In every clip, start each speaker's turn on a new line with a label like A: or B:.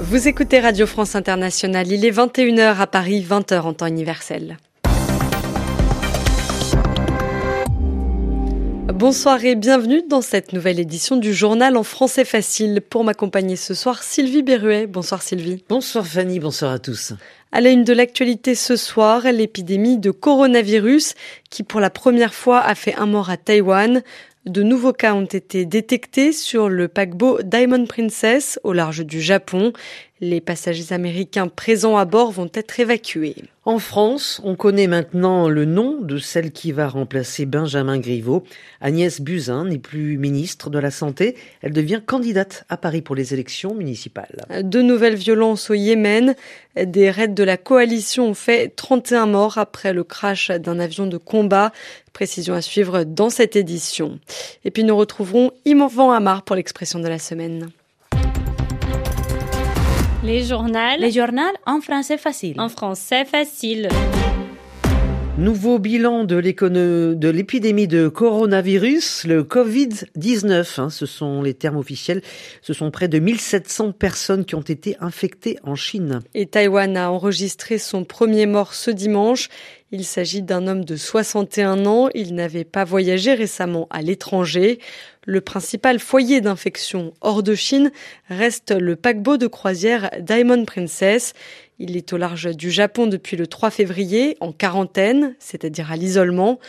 A: Vous écoutez Radio France Internationale, il est 21h à Paris, 20h en temps universel. Bonsoir et bienvenue dans cette nouvelle édition du journal en français facile. Pour m'accompagner ce soir, Sylvie Berruet. Bonsoir Sylvie.
B: Bonsoir Fanny, bonsoir à tous.
A: À la une de l'actualité ce soir, l'épidémie de coronavirus qui pour la première fois a fait un mort à Taïwan. De nouveaux cas ont été détectés sur le paquebot Diamond Princess au large du Japon. Les passagers américains présents à bord vont être évacués.
B: En France, on connaît maintenant le nom de celle qui va remplacer Benjamin Griveaux. Agnès Buzyn n'est plus ministre de la Santé. Elle devient candidate à Paris pour les élections municipales.
A: De nouvelles violences au Yémen. Des raids de la coalition ont fait 31 morts après le crash d'un avion de combat. Précision à suivre dans cette édition. Et puis nous retrouverons Yvan Amar pour l'expression de la semaine.
C: Les journaux en français facile.
D: En français facile.
B: Nouveau bilan de l'épidémie de coronavirus, le Covid-19, ce sont les termes officiels. Ce sont près de 1700 personnes qui ont été infectées en Chine.
A: Et Taïwan a enregistré son premier mort ce dimanche. Il s'agit d'un homme de 61 ans. Il n'avait pas voyagé récemment à l'étranger. Le principal foyer d'infection hors de Chine reste le paquebot de croisière Diamond Princess. Il est au large du Japon depuis le 3 février, en quarantaine, c'est-à-dire à l'isolement.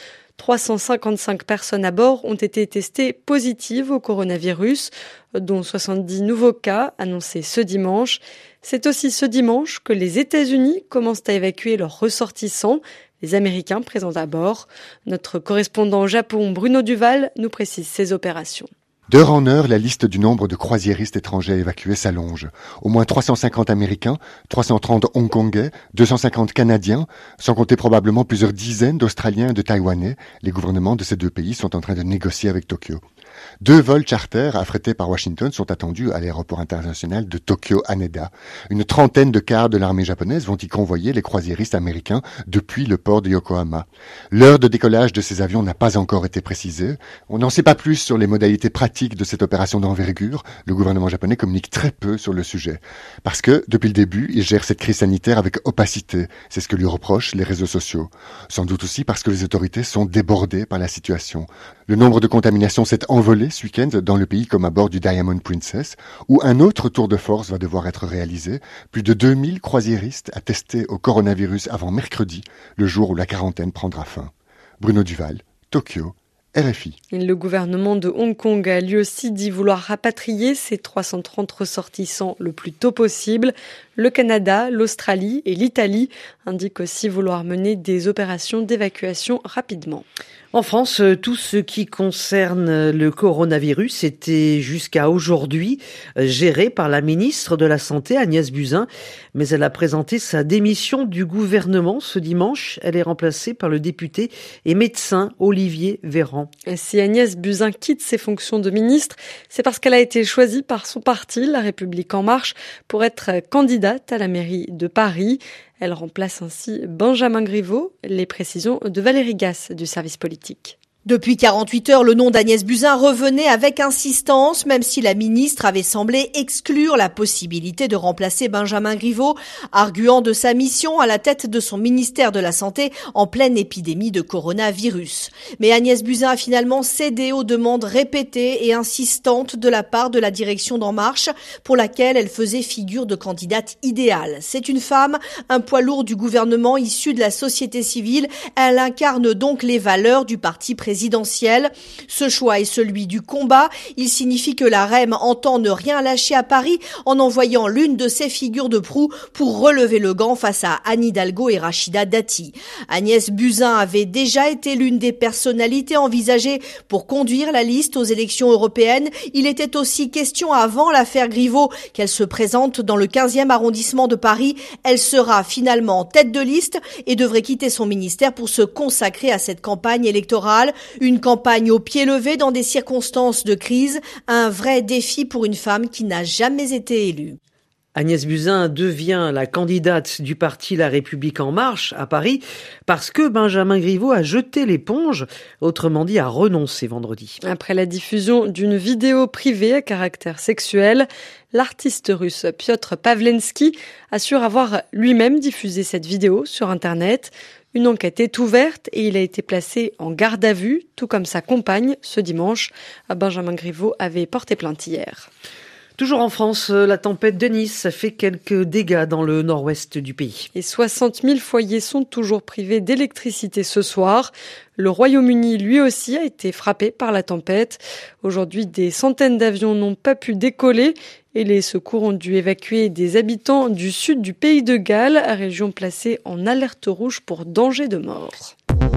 A: 355 personnes à bord ont été testées positives au coronavirus, dont 70 nouveaux cas annoncés ce dimanche. C'est aussi ce dimanche que les États-Unis commencent à évacuer leurs ressortissants, les Américains présents à bord. Notre correspondant au Japon, Bruno Duval, nous précise ces opérations.
E: D'heure en heure, la liste du nombre de croisiéristes étrangers évacués s'allonge. Au moins 350 Américains, 330 Hongkongais, 250 Canadiens, sans compter probablement plusieurs dizaines d'Australiens et de Taïwanais. Les gouvernements de ces deux pays sont en train de négocier avec Tokyo. 2 vols charters affrétés par Washington sont attendus à l'aéroport international de Tokyo-Haneda. Une trentaine de cars de l'armée japonaise vont y convoyer les croisiéristes américains depuis le port de Yokohama. L'heure de décollage de ces avions n'a pas encore été précisée. On n'en sait pas plus sur les modalités pratiques de cette opération d'envergure. Le gouvernement japonais communique très peu sur le sujet. Parce que, depuis le début, il gère cette crise sanitaire avec opacité. C'est ce que lui reprochent les réseaux sociaux. Sans doute aussi parce que les autorités sont débordées par la situation. Le nombre de contaminations s'est envolé ce week-end dans le pays comme à bord du Diamond Princess, où un autre tour de force va devoir être réalisé. Plus de 2000 croisiéristes à tester au coronavirus avant mercredi, le jour où la quarantaine prendra fin. Bruno Duval, Tokyo, RFI.
A: Le gouvernement de Hong Kong a lui aussi dit vouloir rapatrier ses 330 ressortissants le plus tôt possible. Le Canada, l'Australie et l'Italie indiquent aussi vouloir mener des opérations d'évacuation rapidement.
B: En France, tout ce qui concerne le coronavirus était jusqu'à aujourd'hui géré par la ministre de la Santé, Agnès Buzyn, mais elle a présenté sa démission du gouvernement ce dimanche. Elle est remplacée par le député et médecin Olivier Véran.
A: Si Agnès Buzyn quitte ses fonctions de ministre, c'est parce qu'elle a été choisie par son parti, La République En Marche, pour être candidate à la mairie de Paris. Elle remplace ainsi Benjamin Griveaux. Les précisions de Valérie Gasse du service politique.
F: Depuis 48 heures, le nom d'Agnès Buzyn revenait avec insistance, même si la ministre avait semblé exclure la possibilité de remplacer Benjamin Griveaux, arguant de sa mission à la tête de son ministère de la Santé en pleine épidémie de coronavirus. Mais Agnès Buzyn a finalement cédé aux demandes répétées et insistantes de la part de la direction d'En Marche, pour laquelle elle faisait figure de candidate idéale. C'est une femme, un poids lourd du gouvernement issu de la société civile. Elle incarne donc les valeurs du parti présidentiel. Ce choix est celui du combat. Il signifie que la REM entend ne rien lâcher à Paris en envoyant l'une de ses figures de proue pour relever le gant face à Anne Hidalgo et Rachida Dati. Agnès Buzyn avait déjà été l'une des personnalités envisagées pour conduire la liste aux élections européennes. Il était aussi question avant l'affaire Griveaux qu'elle se présente dans le 15e arrondissement de Paris. Elle sera finalement tête de liste et devrait quitter son ministère pour se consacrer à cette campagne électorale. Une campagne au pied levé dans des circonstances de crise, un vrai défi pour une femme qui n'a jamais été élue.
B: Agnès Buzyn devient la candidate du parti La République En Marche à Paris parce que Benjamin Griveaux a jeté l'éponge, autrement dit a renoncé vendredi.
A: Après la diffusion d'une vidéo privée à caractère sexuel, l'artiste russe Piotr Pawlenski assure avoir lui-même diffusé cette vidéo sur Internet. Une enquête est ouverte et il a été placé en garde à vue, tout comme sa compagne ce dimanche. Benjamin Griveaux avait porté plainte hier.
B: Toujours en France, la tempête Denis a fait quelques dégâts dans le nord-ouest du pays.
A: Et 60 000 foyers sont toujours privés d'électricité ce soir. Le Royaume-Uni, lui aussi, a été frappé par la tempête. Aujourd'hui, des centaines d'avions n'ont pas pu décoller et les secours ont dû évacuer des habitants du sud du pays de Galles, région placée en alerte rouge pour danger de mort.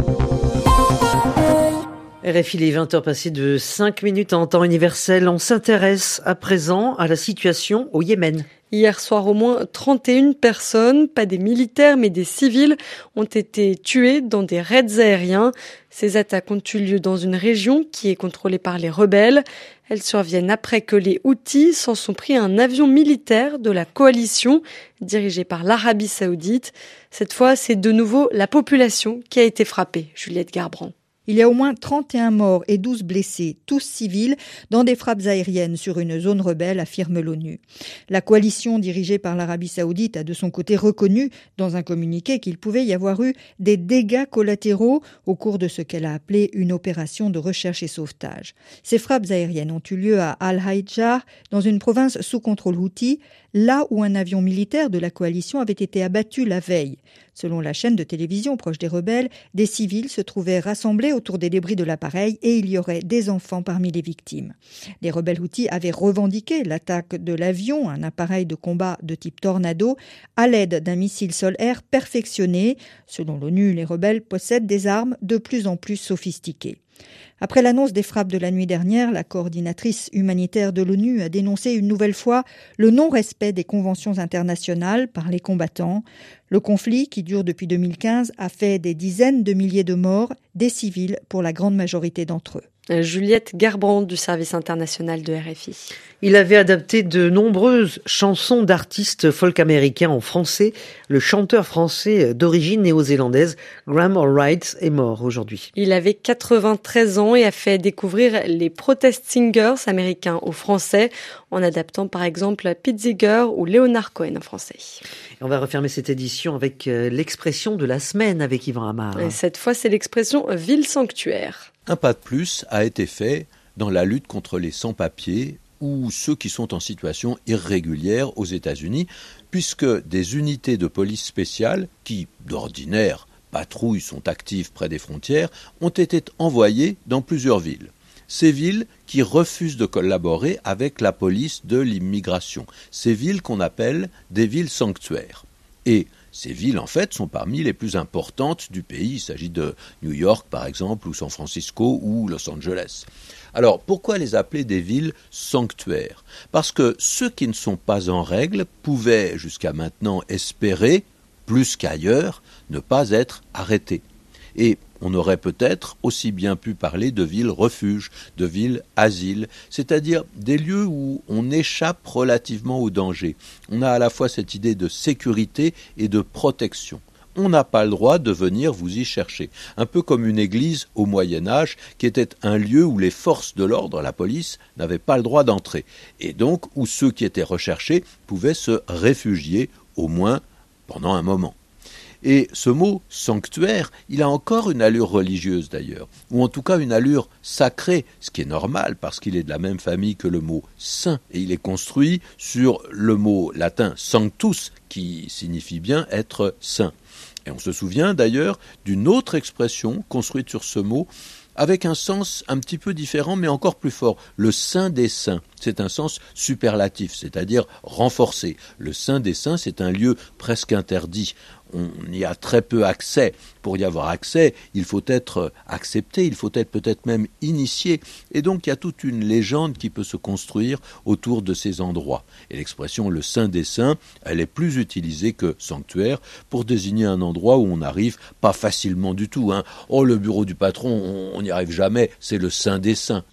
B: RFI, les 20h passées de 5 minutes en temps universel. On s'intéresse à présent à la situation au Yémen.
A: Hier soir, au moins 31 personnes, pas des militaires mais des civils, ont été tuées dans des raids aériens. Ces attaques ont eu lieu dans une région qui est contrôlée par les rebelles. Elles surviennent après que les Houthis s'en sont pris à un avion militaire de la coalition dirigé par l'Arabie Saoudite. Cette fois, c'est de nouveau la population qui a été frappée. Juliette Garbrand.
D: Il y a au moins 31 morts et 12 blessés, tous civils, dans des frappes aériennes sur une zone rebelle, affirme l'ONU. La coalition dirigée par l'Arabie Saoudite a de son côté reconnu dans un communiqué qu'il pouvait y avoir eu des dégâts collatéraux au cours de ce qu'elle a appelé une opération de recherche et sauvetage. Ces frappes aériennes ont eu lieu à Al-Haïdjar, dans une province sous contrôle houthi, là où un avion militaire de la coalition avait été abattu la veille. Selon la chaîne de télévision proche des rebelles, des civils se trouvaient rassemblés autour des débris de l'appareil et il y aurait des enfants parmi les victimes. Les rebelles houthis avaient revendiqué l'attaque de l'avion, un appareil de combat de type Tornado, à l'aide d'un missile sol-air perfectionné. Selon l'ONU, les rebelles possèdent des armes de plus en plus sophistiquées. Après l'annonce des frappes de la nuit dernière, la coordinatrice humanitaire de l'ONU a dénoncé une nouvelle fois le non-respect des conventions internationales par les combattants. Le conflit, qui dure depuis 2015, a fait des dizaines de milliers de morts, des civils pour la grande majorité d'entre eux.
A: Juliette Garbrand du service international de RFI.
B: Il avait adapté de nombreuses chansons d'artistes folk américains en français. Le chanteur français d'origine néo-zélandaise, Graham Allwright, est mort aujourd'hui.
A: Il avait 93 ans et a fait découvrir les protest singers américains aux Français, en adaptant par exemple Pete Seeger ou Leonard Cohen en français.
B: Et on va refermer cette édition avec l'expression de la semaine avec Yvan Amar.
A: Et cette fois, c'est l'expression « ville sanctuaire ».
G: Un pas de plus a été fait dans la lutte contre les sans-papiers ou ceux qui sont en situation irrégulière aux États-Unis, puisque des unités de police spéciales, qui d'ordinaire patrouillent, sont actives près des frontières, ont été envoyées dans plusieurs villes. Ces villes qui refusent de collaborer avec la police de l'immigration. Ces villes qu'on appelle des villes sanctuaires. Et ces villes, en fait, sont parmi les plus importantes du pays. Il s'agit de New York, par exemple, ou San Francisco, ou Los Angeles. Alors, pourquoi les appeler des villes sanctuaires ? Parce que ceux qui ne sont pas en règle pouvaient, jusqu'à maintenant, espérer, plus qu'ailleurs, ne pas être arrêtés. Et on aurait peut-être aussi bien pu parler de villes refuges, de villes asiles, c'est-à-dire des lieux où on échappe relativement au danger. On a à la fois cette idée de sécurité et de protection. On n'a pas le droit de venir vous y chercher. Un peu comme une église au Moyen-Âge qui était un lieu où les forces de l'ordre, la police, n'avaient pas le droit d'entrer. Et donc où ceux qui étaient recherchés pouvaient se réfugier, au moins pendant un moment. Et ce mot « sanctuaire », il a encore une allure religieuse d'ailleurs, ou en tout cas une allure sacrée, ce qui est normal parce qu'il est de la même famille que le mot « saint », et il est construit sur le mot latin « sanctus », qui signifie bien être saint. Et on se souvient d'ailleurs d'une autre expression construite sur ce mot, avec un sens un petit peu différent, mais encore plus fort. Le Saint des Saints, c'est un sens superlatif, c'est-à-dire renforcé. Le Saint des Saints, c'est un lieu presque interdit. On y a très peu accès. Pour y avoir accès, il faut être accepté, il faut être peut-être même initié. Et donc, il y a toute une légende qui peut se construire autour de ces endroits. Et l'expression « le Saint des Saints », elle est plus utilisée que « sanctuaire » pour désigner un endroit où on n'arrive pas facilement du tout. Oh, le bureau du patron, on n'y arrive jamais, c'est le Saint des Saints.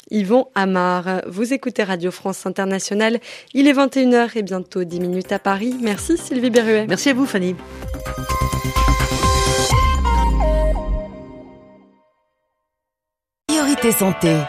A: Yvan Amar. Vous écoutez Radio France Internationale. Il est 21h et bientôt 10 minutes à Paris. Merci Sylvie Berruet.
B: Merci à vous Fanny.
H: Priorité santé.